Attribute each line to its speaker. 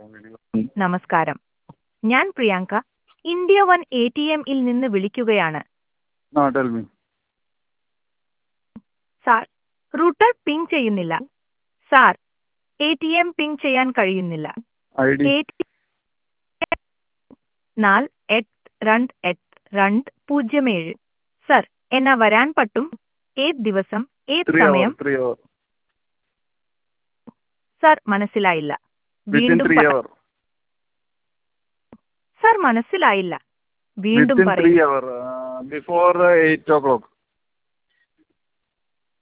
Speaker 1: നമസ്കാരം, ഞാൻ Priyanka India one ATM-ൽ നിന്ന് വിളിക്കുകയാണ്.
Speaker 2: Tell me.
Speaker 1: Sir, router ping ചെയ്യുന്നില്ല. സാർ, ATM പിങ് ചെയ്യാൻ കഴിയുന്നില്ല.
Speaker 2: ID.
Speaker 1: ATM 48282007. സർ, എന്നാ വരാൻ പറ്റും? ഏത് ദിവസം, ഏത്
Speaker 2: 3
Speaker 1: സമയം?
Speaker 2: hours. 3 hours.
Speaker 1: സർ, മനസ്സിലായില്ല.
Speaker 2: Within
Speaker 1: വീണ്ടും
Speaker 2: 3 hours.
Speaker 1: സർ, മനസ്സിലായില്ല. വീണ്ടും
Speaker 2: Within 3
Speaker 1: പറയൂ.
Speaker 2: hours. Before 8 o'clock.